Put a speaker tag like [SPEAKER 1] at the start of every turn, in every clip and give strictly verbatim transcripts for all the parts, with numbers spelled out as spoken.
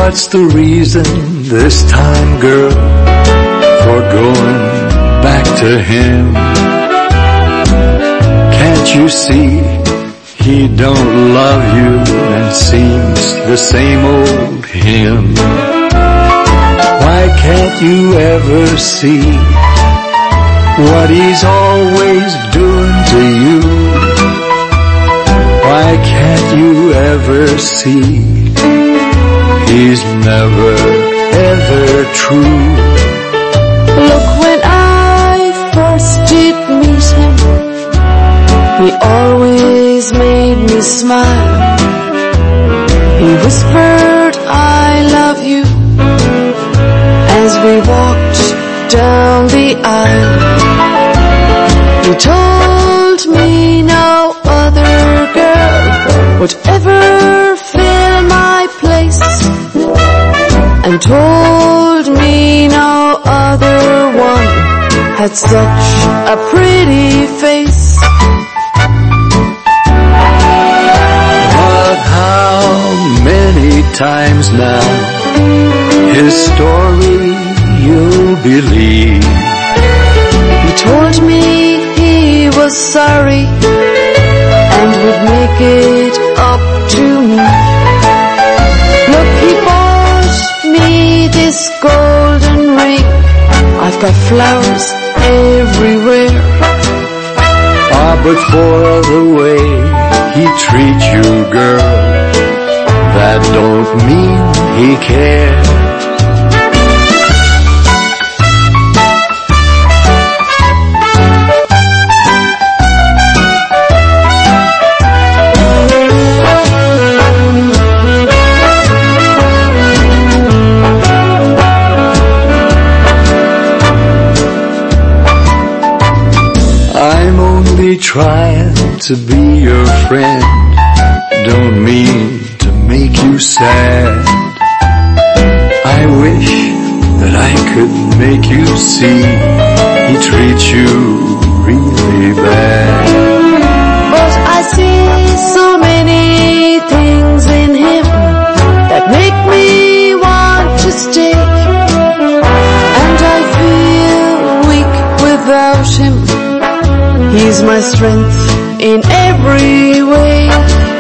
[SPEAKER 1] what's the reason this time, girl, for going back to him? Can't you see he don't love you and seems the same old him? Why can't you ever see what he's always doing to you? Why can't you ever see he's never ever true?
[SPEAKER 2] Look, when I first did meet him, he always made me smile. He whispered, I love you, as we walked down the aisle. He told me no other girl would ever fill my place, and told me no other one had such a pretty face.
[SPEAKER 1] But how many times now his story you'll believe?
[SPEAKER 2] He told me he was sorry and would make it up to me. Look, he bought me this golden ring. I've got flowers everywhere.
[SPEAKER 1] Ah, but for the way he treats you, girl, that don't mean he cares. Trying to be your friend, don't mean to make you sad. I wish that I could make you see he treats you really bad.
[SPEAKER 2] But I see so many things in him that make me want to stay, and I feel weak without him. He's my strength in every way.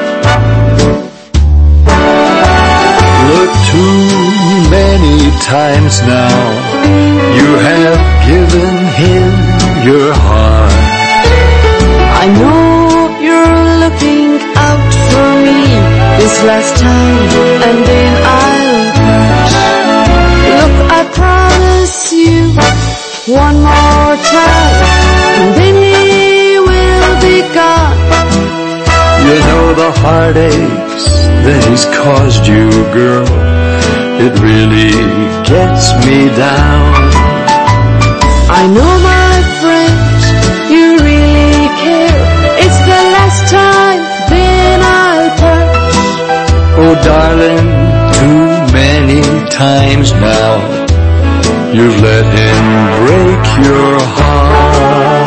[SPEAKER 1] Look, too many times now you have given him your heart.
[SPEAKER 2] I know you're looking out for me this last time, and then I'll part. Look, I promise you one more time, and then he be gone.
[SPEAKER 1] You know the heartaches that he's caused you, girl, it really gets me down.
[SPEAKER 2] I know, my friend, you really care. It's the last time, then I'll part.
[SPEAKER 1] Oh darling, too many times now you've let him break your heart.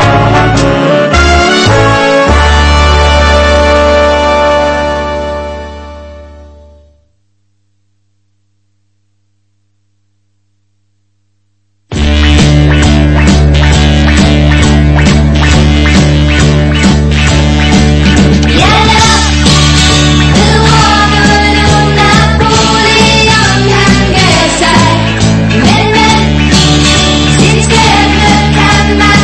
[SPEAKER 3] My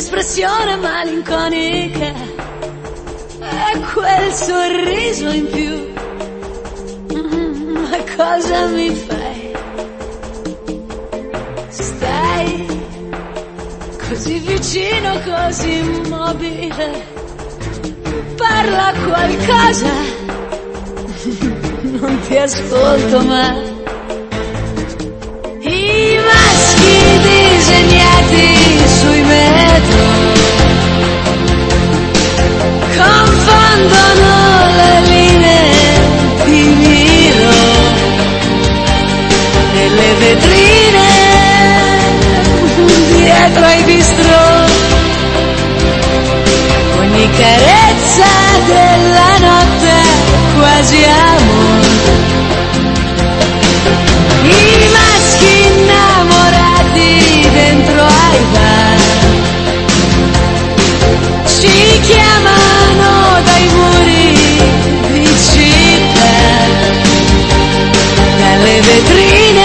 [SPEAKER 2] quell'espressione malinconica e quel sorriso in più. Mm, ma cosa mi fai? Stai così vicino, così immobile. Parla qualcosa, non ti ascolto mai. I maschi disegnati sui metro confondono le linee di miro nelle vetrine dietro ai bistrò. Ogni carezza della notte quasi amore. I maschi innamorati dentro ai bar ci chiamano dai muri di città, dalle vetrine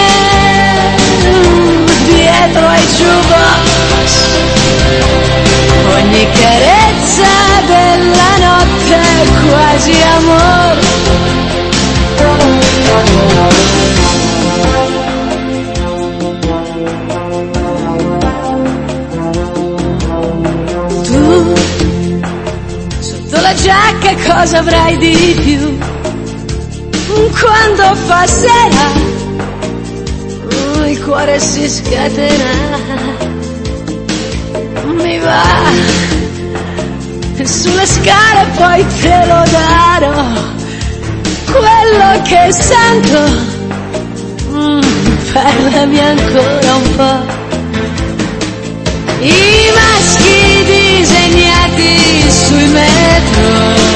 [SPEAKER 2] dietro ai jukebox. Ogni carezza della notte quasi amore. Tu sotto la giacca cosa avrai di più? Quando fa sera oh, il cuore si scatena. Mi va sulle scale poi te lo darò. Quello che sento, mm, parlami ancora un po'. I maschi disegnati sui metro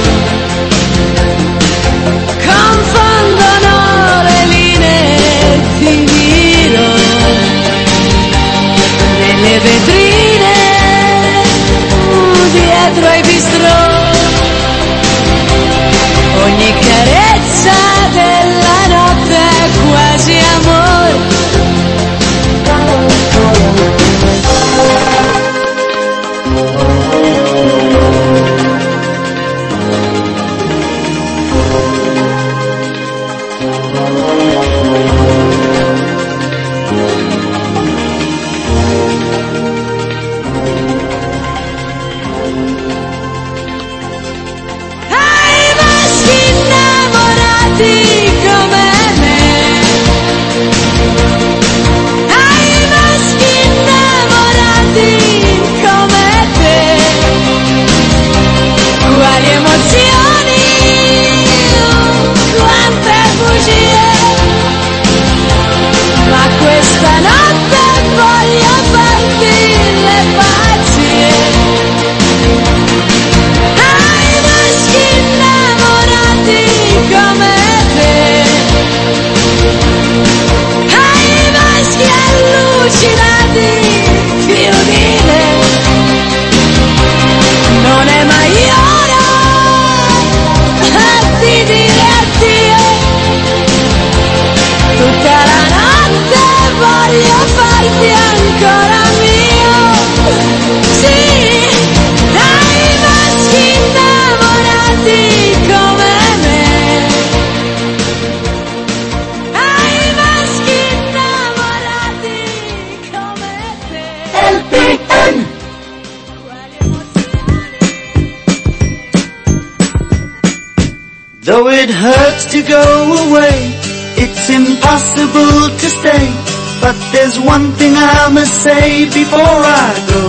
[SPEAKER 2] confondono le linee di miro nelle vetrine dietro ai bistrò. Ogni carezza della notte quasi amore.
[SPEAKER 3] Though it hurts to go away, it's impossible to stay. But there's one thing I must say before I go.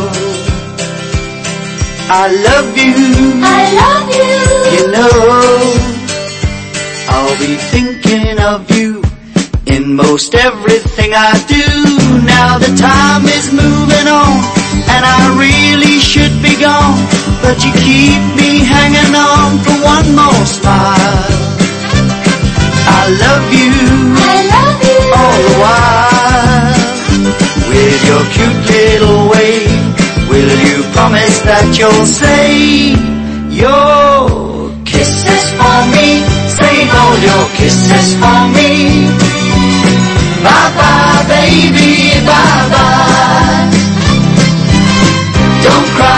[SPEAKER 3] I love you,
[SPEAKER 2] I love you.
[SPEAKER 3] You know, I'll be thinking of you in most everything I do. Now the time is moving on, and I really should be gone, but you keep me hanging on for one more smile. I love you,
[SPEAKER 2] I love you.
[SPEAKER 3] All the while. With your cute little way, will you promise that you'll save your kisses for me? Save all your kisses for me. Bye bye baby, bye bye. Don't cry.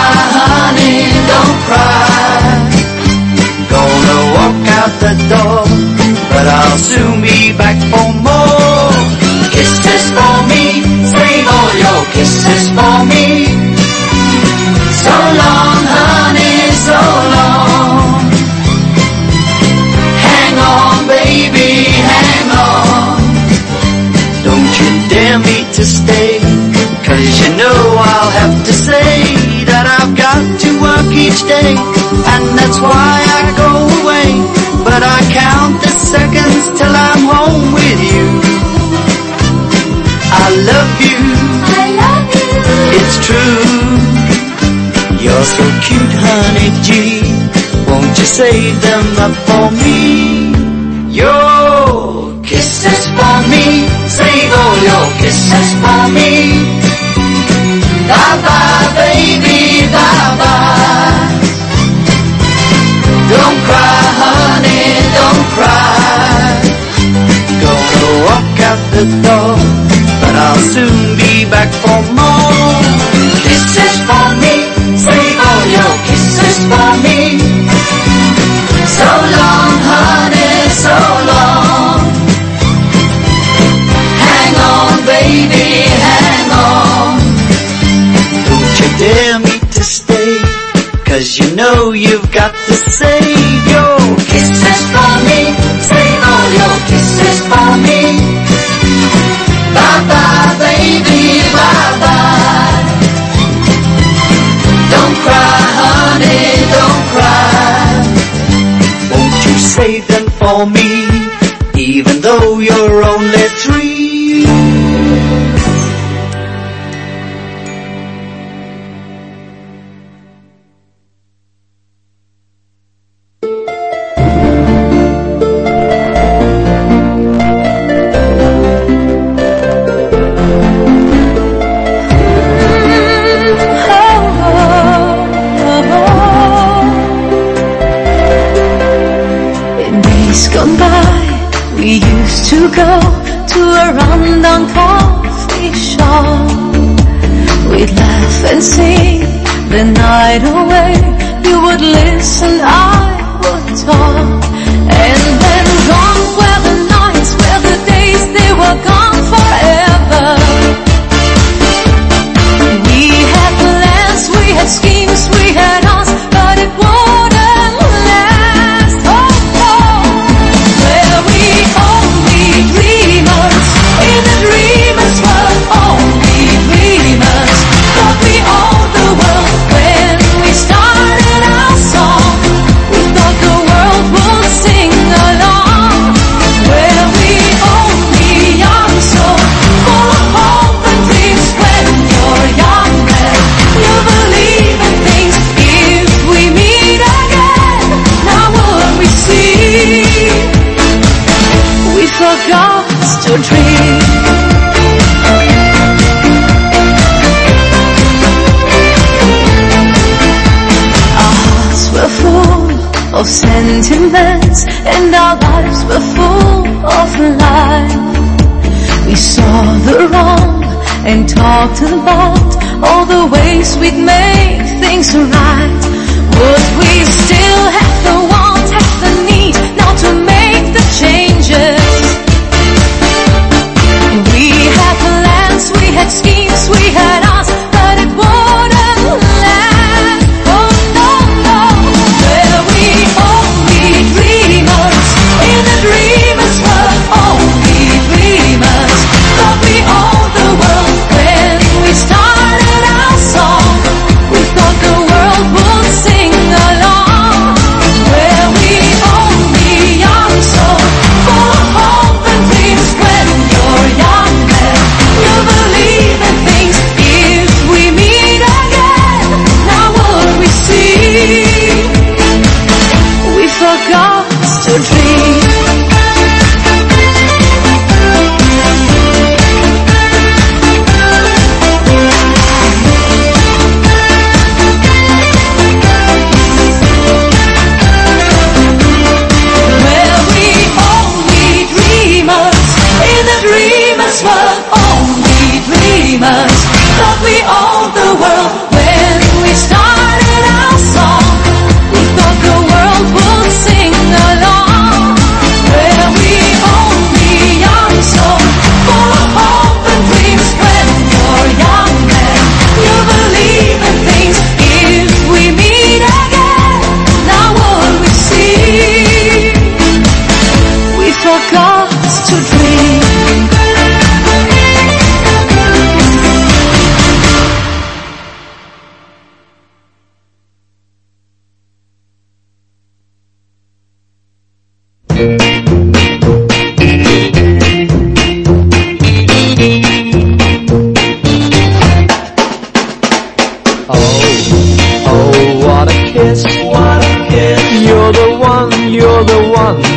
[SPEAKER 3] the door, but I'll soon be back for more. Kisses for me, save all your kisses for me. So long, honey, so long. Hang on, baby, hang on. Don't you dare me to stay, 'cause you know I'll have to say that I've got to work each day, and that's why I go away. But I count the seconds till I'm home with you. I love you,
[SPEAKER 2] I love you.
[SPEAKER 3] it's true. You're so cute, honey G, won't you save them up for me? Your kisses for me, save all your kisses for me. Bye-bye, baby, bye-bye. Don't cry, honey, don't cry. Gonna walk out the door, but I'll soon be back for more. Kisses for me, save all your kisses for me. So long, honey, so long. Hang on, baby, hang on. Don't you dare me to stay, 'cause you know you've got to save your kisses for me. Save all your kisses for me. Bye-bye, baby, bye-bye. Don't cry, honey, don't cry. Won't you save them for me, even though you're only three?
[SPEAKER 2] To go to a rundown coffee shop, we'd laugh and sing the night away. You would listen, I would talk, and then gone were the nights, were the days, they were gone forever. We had plans, we had schemes, we had us, but it wouldn't last. Oh, oh, where we only dreamers in a dreamer's world, only dreamers. Thought we owned the world when we started our song. We thought the world would sing along. Where we only young, so full of hope and dreams. When you're young and you believe in things, if we meet again, now will we see? We forgot to dream. Our hearts were full of sentiments, and our lives were full of life. We saw the wrong and talked about all the ways we'd make things right. Would we still have the want, have the need now to make the changes? We had plans, we had schemes, we had us, but it wouldn't last. Oh no, no, where we only dreamers in a dreamer's world, only dreamers. Thought we owned the world when we started our song. We thought the world would sing along. Where we only young, so full of hope.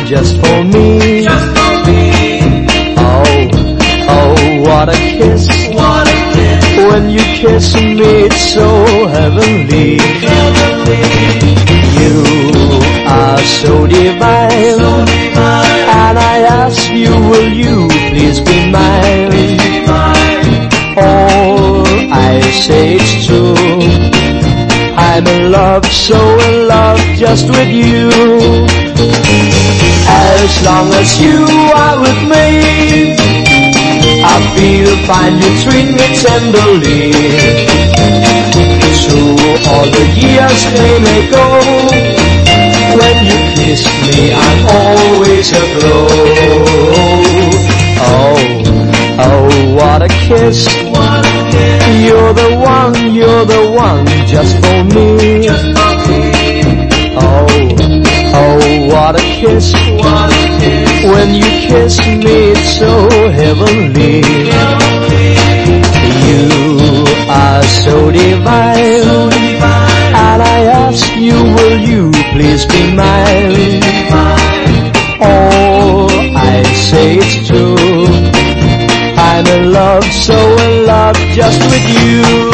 [SPEAKER 2] just for me.
[SPEAKER 4] Just for me.
[SPEAKER 2] Oh, oh, what a kiss.
[SPEAKER 4] What a kiss.
[SPEAKER 2] When you kiss me, it's so heavenly.
[SPEAKER 4] Heavenly.
[SPEAKER 2] You are so divine.
[SPEAKER 4] So divine.
[SPEAKER 2] And I ask you, will you please be mine?
[SPEAKER 4] Be mine.
[SPEAKER 2] All I say it's true. I'm in love, so in love just with you. As long as you are with me, I feel fine, you treat me tenderly. Through all the years they may go, when you kiss me I'm always aglow. Oh, oh, what a kiss.
[SPEAKER 4] What a kiss.
[SPEAKER 2] You're the one, you're the one, just for me.
[SPEAKER 4] Just for me.
[SPEAKER 2] Oh, oh, what a kiss.
[SPEAKER 4] What a kiss.
[SPEAKER 2] When you kiss me, it's so heavenly.
[SPEAKER 4] Heavenly.
[SPEAKER 2] You are so divine.
[SPEAKER 4] So divine.
[SPEAKER 2] And I ask you, will you please be mine?
[SPEAKER 4] Be mine.
[SPEAKER 2] All I say is true. I'm in love, so in love just with you.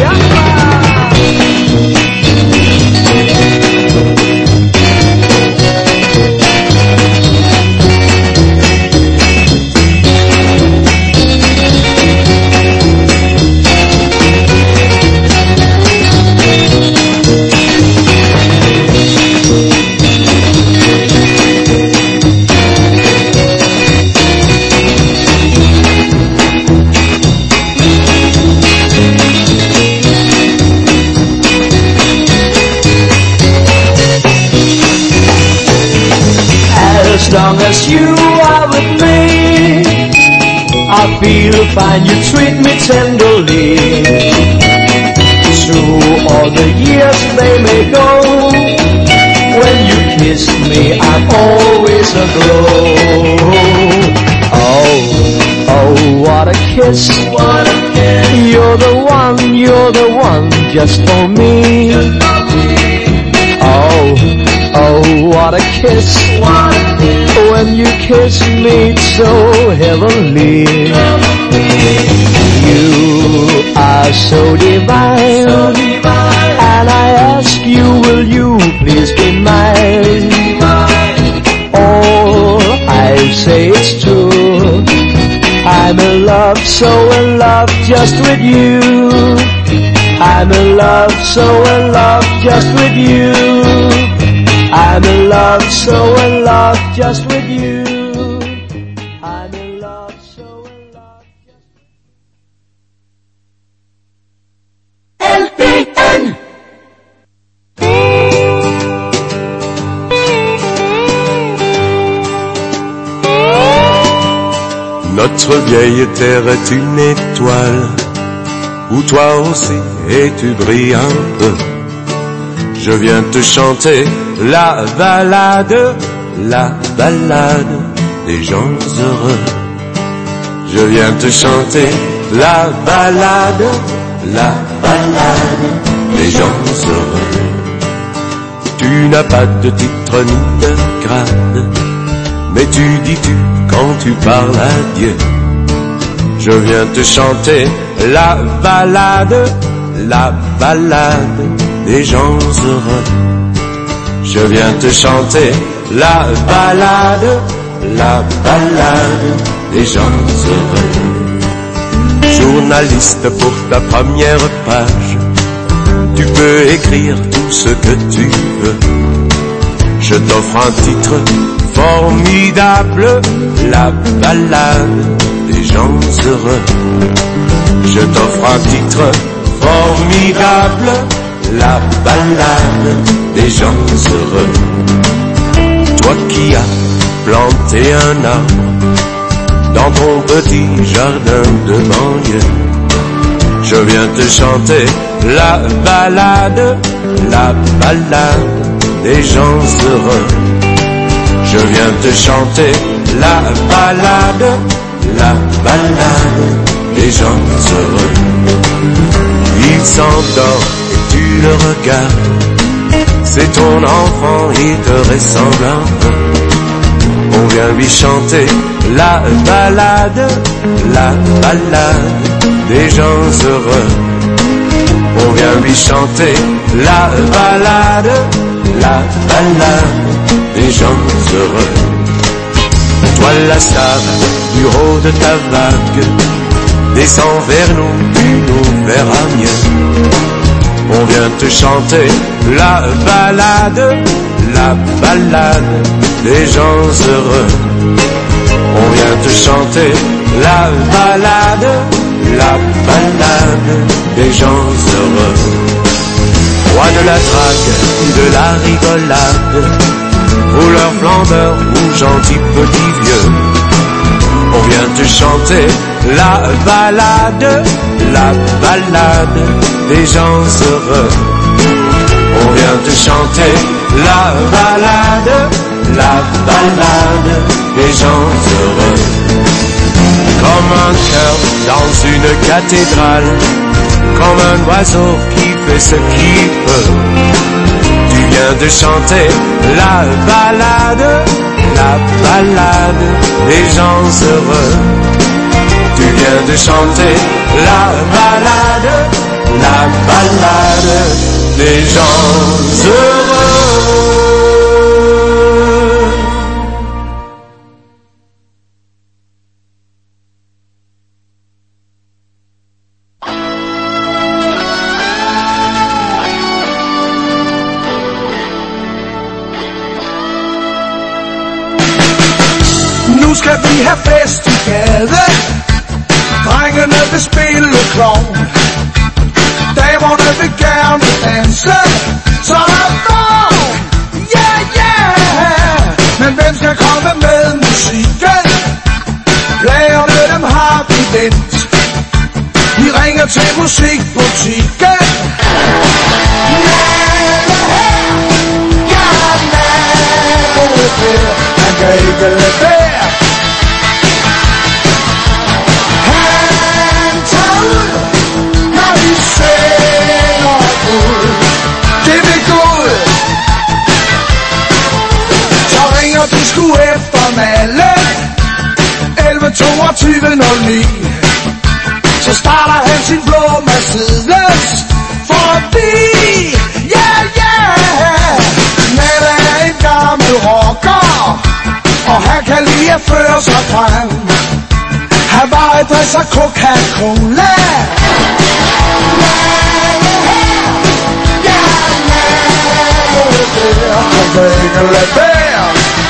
[SPEAKER 2] As long as you are with me, I feel fine, you treat me tenderly. Through all the years they may go, when you kiss me I'm always aglow. Oh, oh, what a kiss.
[SPEAKER 4] What a kiss.
[SPEAKER 2] You're the one, you're the one, just for me.
[SPEAKER 4] Just for me.
[SPEAKER 2] Oh, oh, what a kiss.
[SPEAKER 4] What a kiss.
[SPEAKER 2] When you kiss me, it's so heavenly.
[SPEAKER 4] Heavenly.
[SPEAKER 2] You are so divine.
[SPEAKER 4] So divine.
[SPEAKER 2] And I ask you, will you please be mine?
[SPEAKER 4] Be mine.
[SPEAKER 2] All I say is true. I'm in love, so in love just with you. I'm in love, so in love just with you. I'm in love, so in love just with you. I'm in love, so in love just with you.
[SPEAKER 3] L P N.
[SPEAKER 5] Notre vieille terre est une étoile où toi aussi et tu brilles un peu. Je viens te chanter la balade, la balade des gens heureux. Je viens te chanter la balade, la balade des gens heureux. Tu n'as pas de titre ni de grade, mais tu dis tu quand tu parles à Dieu. Je viens te chanter la balade, la balade des gens heureux. Je viens te chanter la balade, la balade des gens heureux. Journaliste pour ta première page, tu peux écrire tout ce que tu veux. Je t'offre un titre formidable, la balade des gens heureux. Je t'offre un titre formidable, la balade des gens heureux. Toi qui as planté un arbre dans ton petit jardin de banlieue, je viens te chanter la balade, la balade des gens heureux. Je viens te chanter la balade, la balade des gens heureux. Il s'endort et tu le regardes, c'est ton enfant, il te ressemble un peu. on vient lui chanter la balade, la balade des gens heureux. On vient lui chanter la balade, la balade des gens heureux. Toi la star du haut de ta vague, descends vers nous, tu nous verras mieux. On vient te chanter la balade, la balade des gens heureux. On vient te chanter la balade, la balade des gens heureux. Roi de la drague, de la rigolade, rouleur, flambeur ou gentil petit vieux. On vient te chanter la balade, la balade des gens heureux. On vient te chanter la balade, la balade des gens heureux. Comme un cœur dans une cathédrale, comme un oiseau qui fait ce qu'il peut. Tu viens de chanter la balade, la balade des gens heureux. Tu viens de chanter la balade, la balade des gens heureux.
[SPEAKER 6] Nu skal vi have fest i gade. Drengene vil spille klovn. Damerne vil gerne danse. Så er vågen, yeah, yeah. Men hvem skal komme med musikken? Plagerne dem har vi vendt. Vi ringer til musikbutikken. Nalle her, ja, nalle her. Han kan ikke lade være. Han tager ud, når vi sender ud. Det vil gå ud. Så ringer du sgu efter Malle. elleve toogtyve nul ni. Så starter han sin blå Mercedes forbi. Yeah, yeah. Malle er en gammel rocker, og han kan lide at føre sig frem. Han var et dress af Coca-Cola. Malle her, ja, Malle der. Han kan ikke lade være.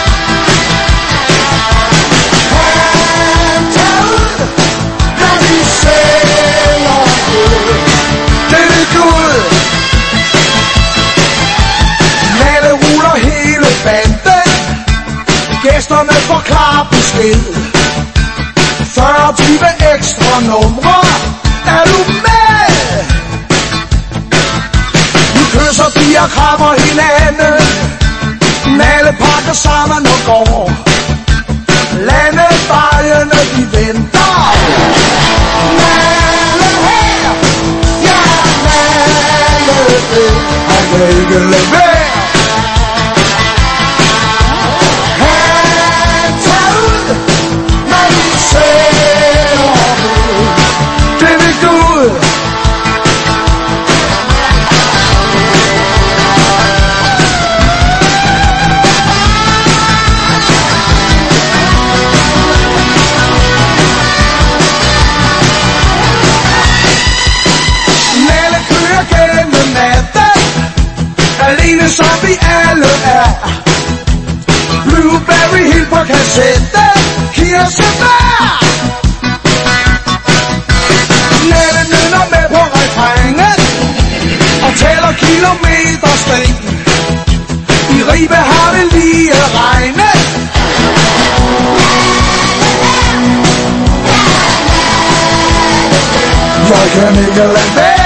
[SPEAKER 6] Han tager ud, når vi sælger ud. Det vil gå ud. Malle ruller hele banden. Gæsterne får klar besked. fyrre tyve ekstra numre. Er du med? Nu kysser de og krammer hinanden. Malle pakker sammen og går. Landevejene de venter. Malle her, ja, Malle der. Han kan ikke lade være. Alene som vi alle er. Blueberry Hill på kassette. Kirsebær. Nelle nynner med på refrænget og tæller kilometer sten. I Ribe har vi lige regnet. Jeg kan ikke lade være.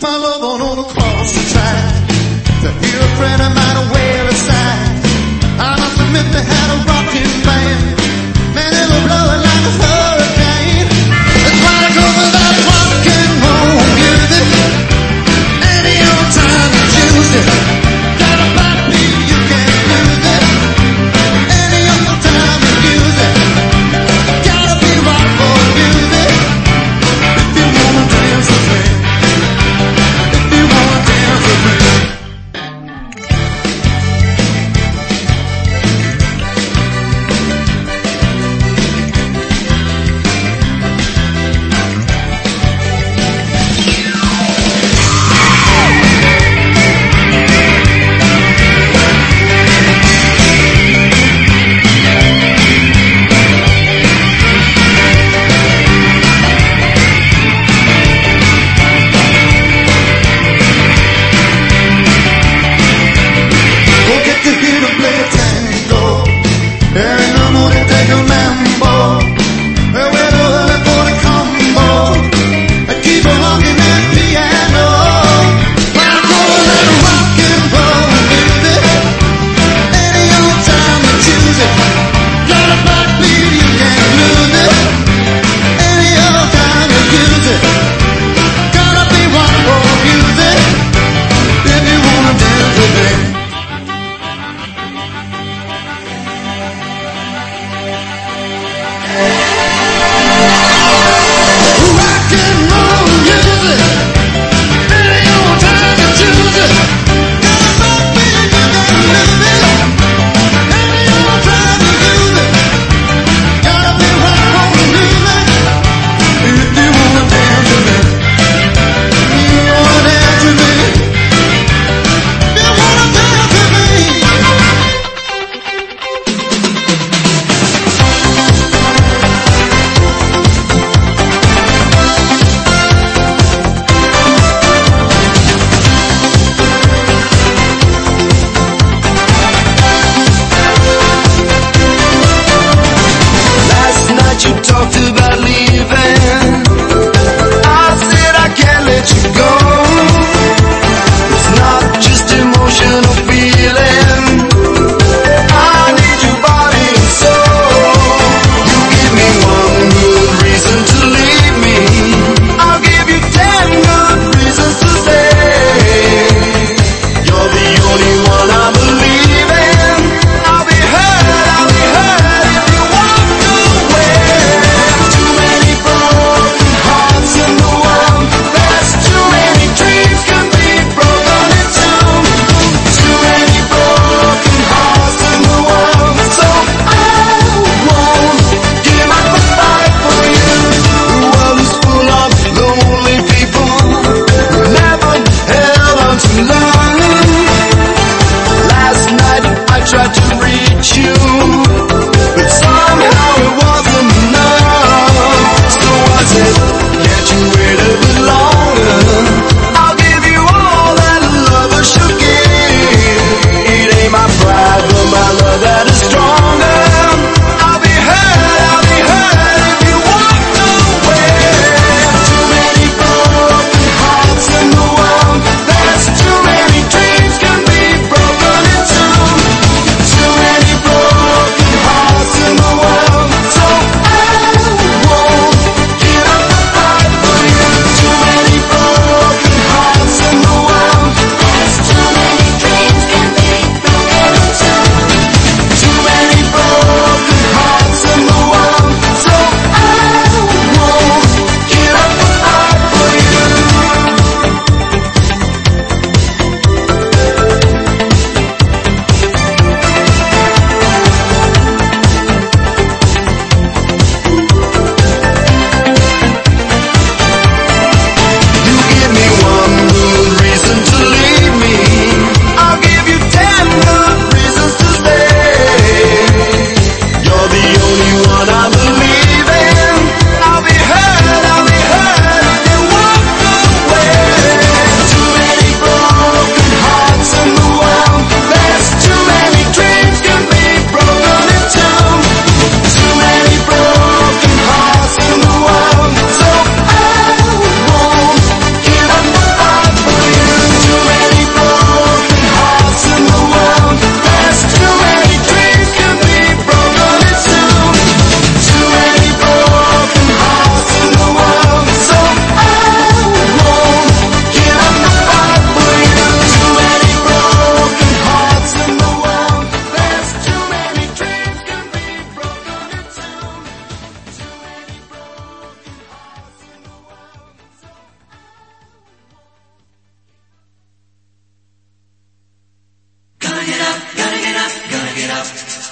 [SPEAKER 7] my love on all across the track. To hear a friend of mine wail a sigh. I must admit they had a rocking band. Man, they were blowing like a hurricane. That's why I go without rock and roll music. Any old time you choose it. Got a body beat, you can't lose it. Any old time you use it. Gotta be rock for music. If you wanna dance with me. If you wanna dance with me.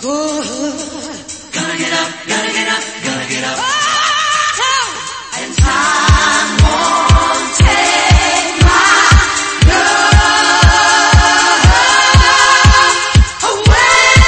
[SPEAKER 2] Gonna get up, gonna get up, gonna get up. And time won't take my love away.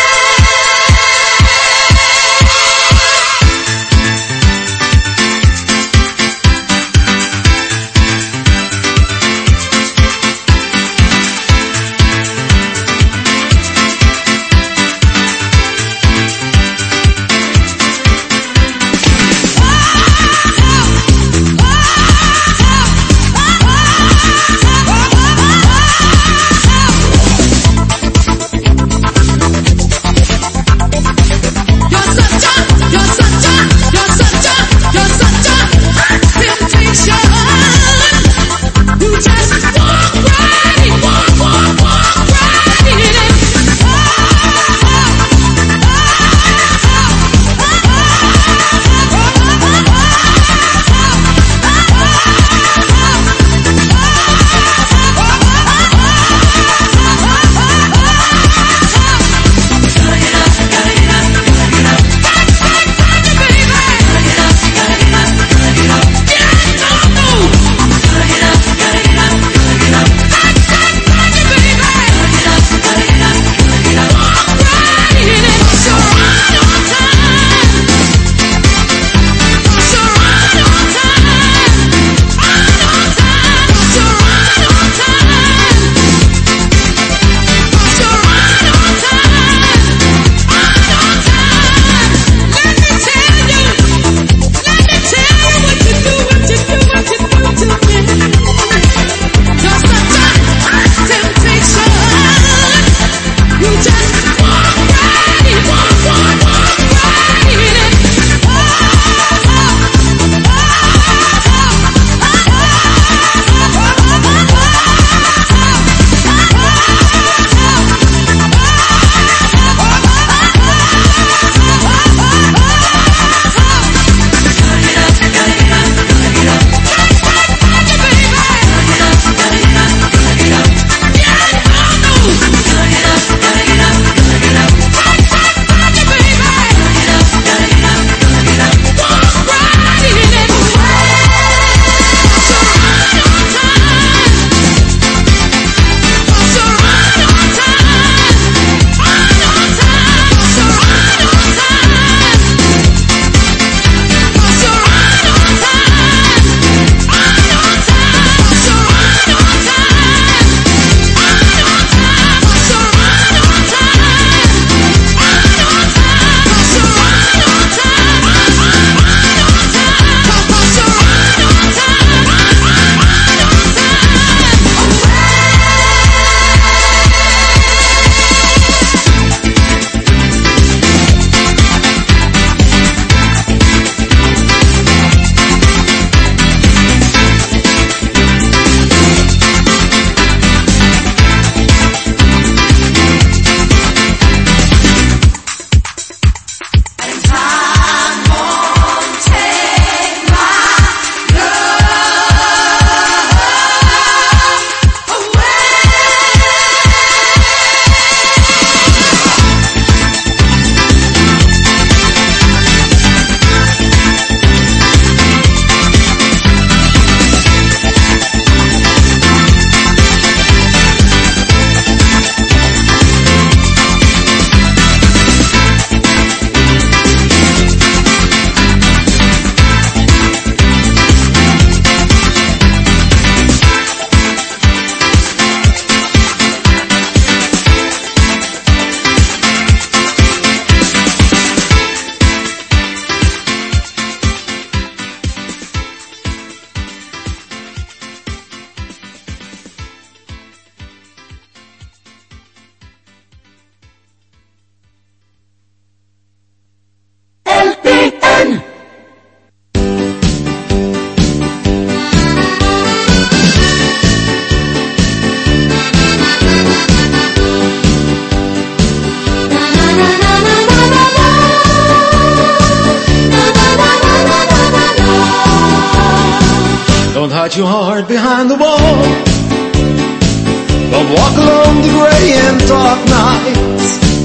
[SPEAKER 6] hide your heart behind the wall. Don't walk along the grey and dark nights.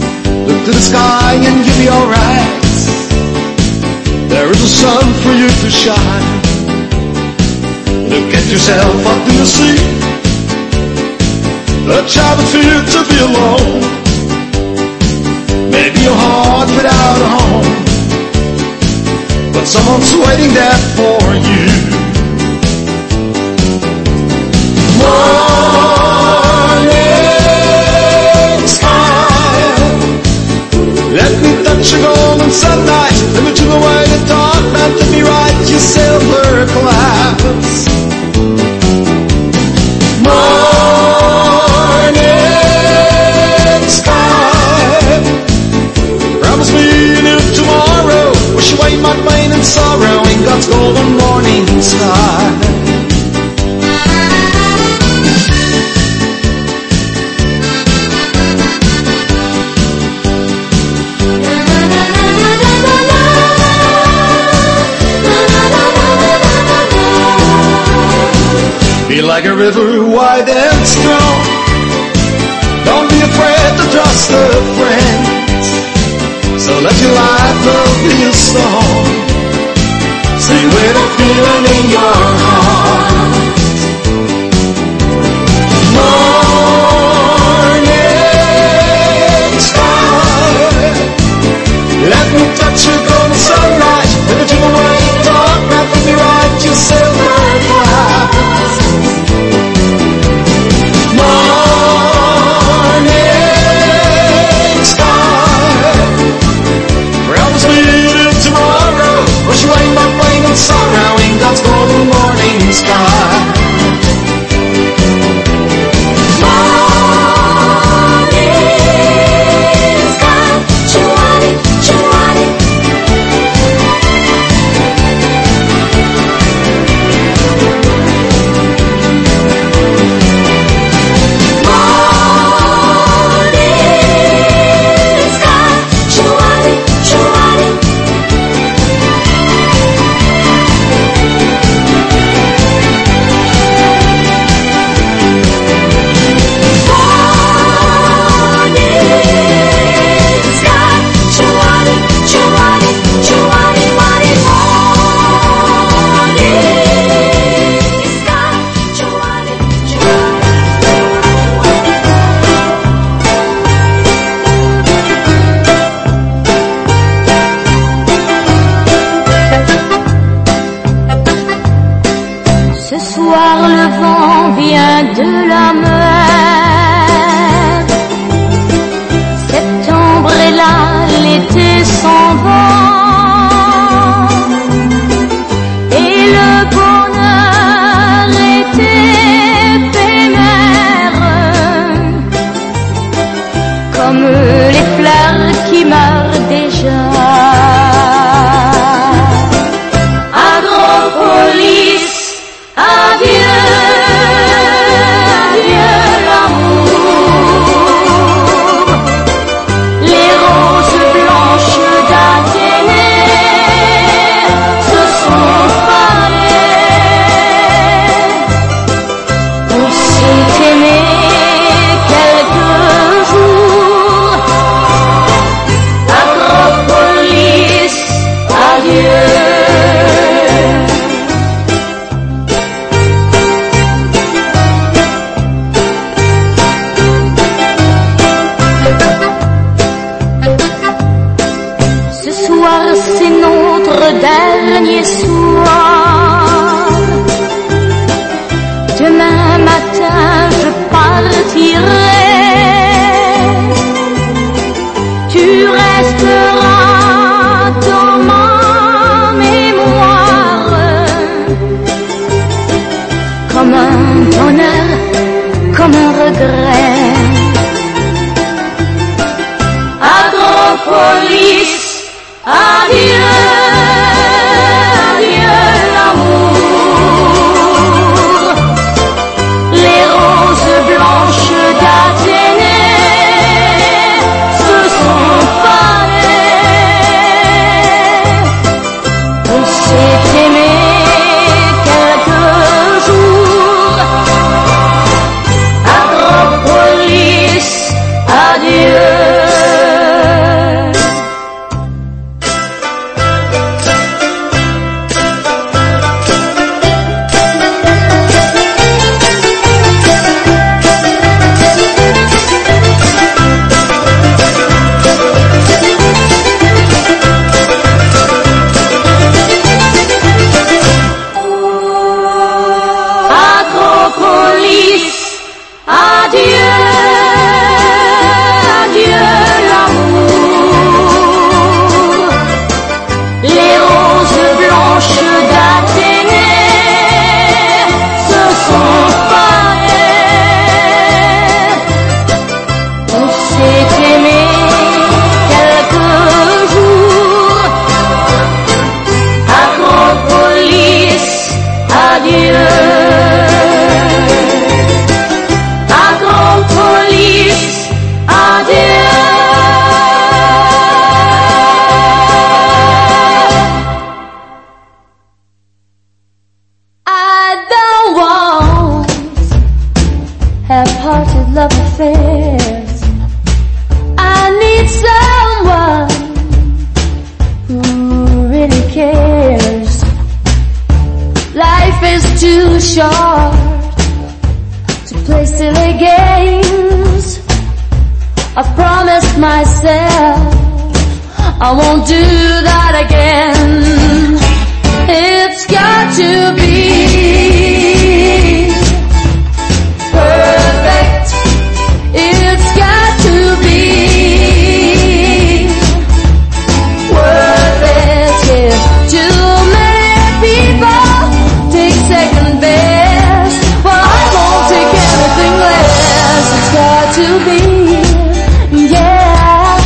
[SPEAKER 6] Look to the sky and you'll be alright. There is a sun for you to shine. Look at yourself up in the sea. A child would feel to be alone. Maybe your heart without a home, but someone's waiting there for you. Morning sky, let me touch your golden sunlight. Let me turn away the dark night. Let me ride your silver clouds. Morning sky, promise me new tomorrow. Wash away my pain and sorrow in God's golden morning sky. Be like a river wide and strong. Don't be afraid to trust a friend. So let your life be a song. Sing with a feeling in your heart. Morning sky, let me touch your golden sunlight. Let me turn away the dark night. Let me ride your silver clouds. Morning sky, promise me till tomorrow. Wash away my pain and sorrow in God's golden morning sky. Morning sky, Chouani, Chouani.
[SPEAKER 8] De la mer, septembre est là, l'été s'en va, et le bonheur est éphémère, comme les fleurs qui meurent déjà. Agropolis, adieu. Dernier soir, demain matin je partirai, tu resteras dans ma mémoire, comme un bonheur, comme un regret. Agropolis, adieu.
[SPEAKER 9] Agropolis.
[SPEAKER 8] half-hearted love affairs. I need someone who really cares. Life is too short to play silly games. I've promised myself I won't do that again. It's got to be perfect. It's got to be worth it. Yeah. Too many people take second best. Well, I won't take anything less. It's got to be, yeah,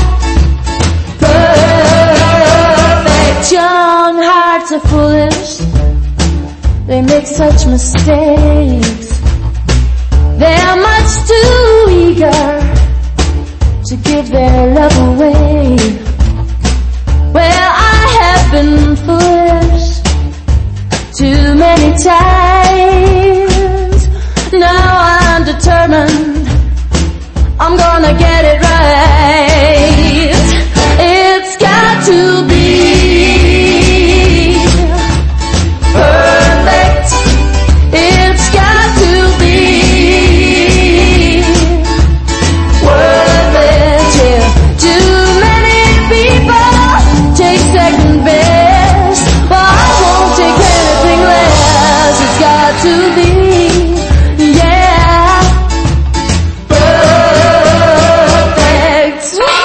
[SPEAKER 8] perfect. Young hearts are foolish. They make such mistakes. They are much too eager to give their love away. Well, I have been foolish too many times. Now I'm determined I'm gonna get it right. It's got to be perfect. It's got to be worth it. Yeah. Too many people take second best, but I won't take anything less. It's got to be, yeah, perfect.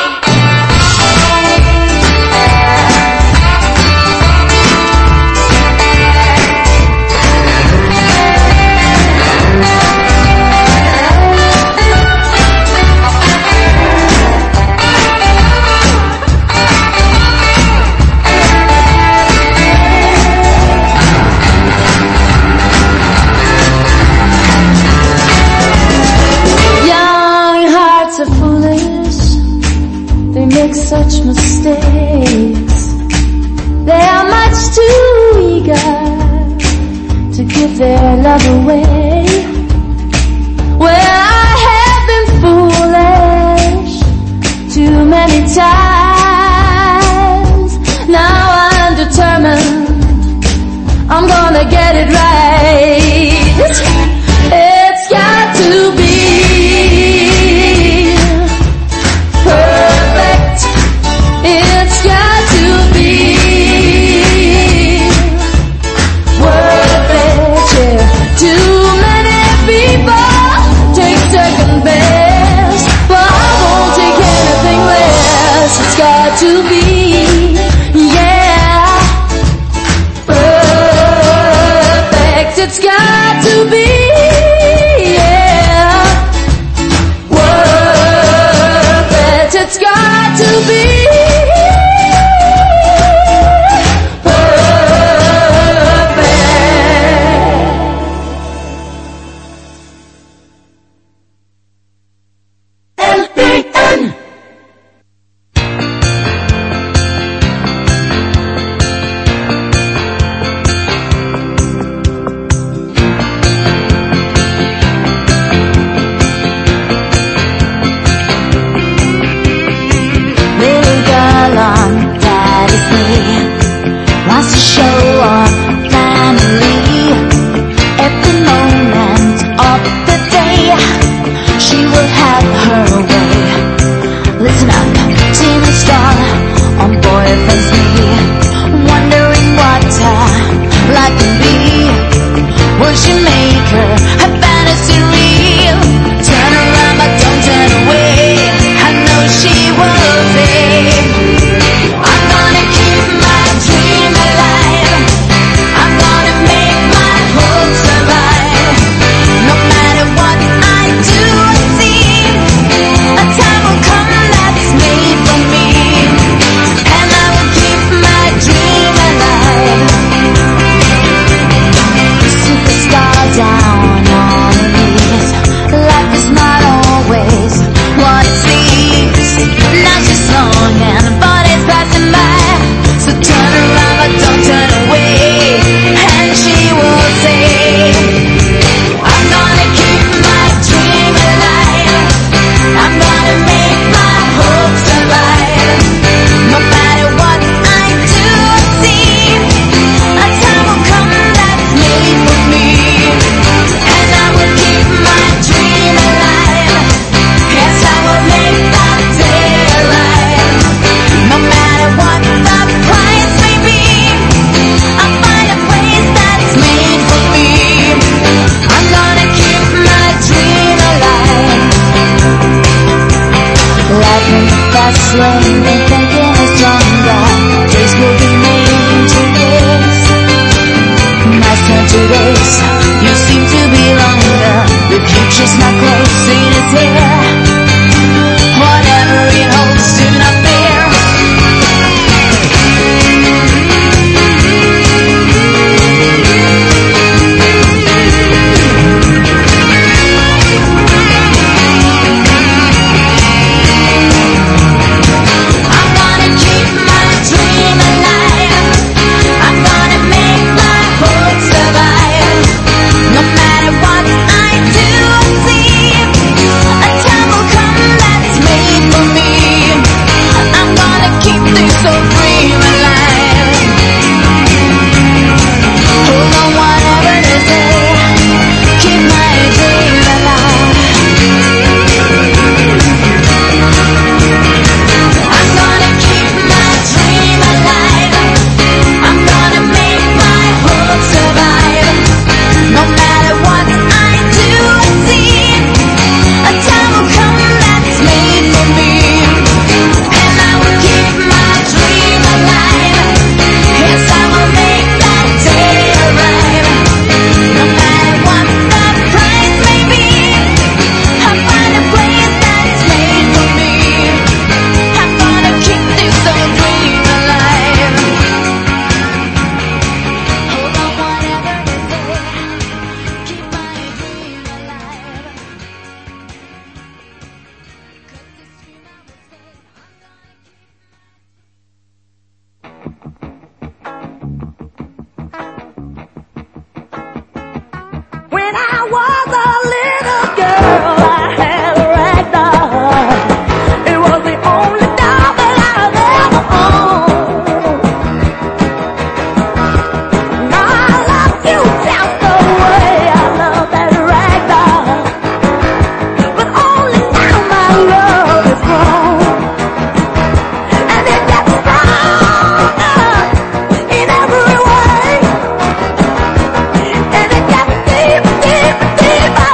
[SPEAKER 8] Young hearts are foolish. They make such mistakes. They are much too eager to give their love away. Well, I have been foolish too many times. Now I'm determined I'm gonna get it right. It's got to be perfect. It's got to be worth it. Yeah. Too many people take second best, but I won't take anything less. It's got to be, yeah, perfect. It's got to be, yeah, worth it. It's got to be
[SPEAKER 9] Little girl on daddy's knee wants to show off family. Every moment of the day she will have her way. Listen up, Tina Star on boyfriend's knee, wondering what her life can be. Will she make her her fantasy real? Turn around but don't turn away. I know she will be. I'm gonna keep my dream alive. I'm gonna make my hope survive. No matter what I do or see, a time will come that's made for me, and I will keep been thinking a stronger days will be made into this. Master to this, you seem to be longer. The future's not close, it is here. Whatever it holds, do not fear. I'm gonna keep my dream alive. I'm gonna make my hope survive. No matter what I do or see, a time will come that's made for me. I'm gonna keep this old dream alive. Hold on, whatever they say, keep my dream alive. I'm gonna keep my dream alive. I'm gonna make my hope survive. No matter what I do or see, a time will come that's made for me. And I will keep my dream alive. Yes, I will make that day arrive. No matter what the price may be, I'll find a place that's made for me. I'm gonna keep this old dream alive. Hold on, whatever they say, keep my dream alive. 'Cause this dream I will say, I'm gonna keep.
[SPEAKER 8] When I was a little girl, I had a rag doll. It was the only doll that I've ever owned. Now I love you just the way I love that rag doll. But only now my love is grown. And it gets stronger in every way. And it gets deep, deep, deeper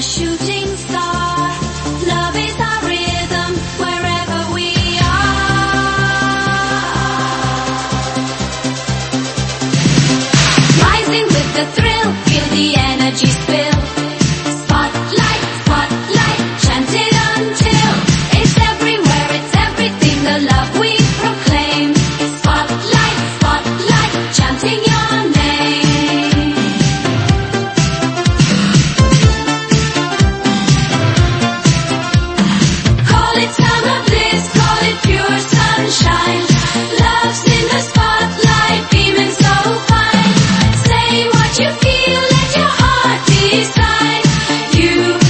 [SPEAKER 9] shooting star. Love is our rhythm wherever we are. Rising with the thrill, feel the energy.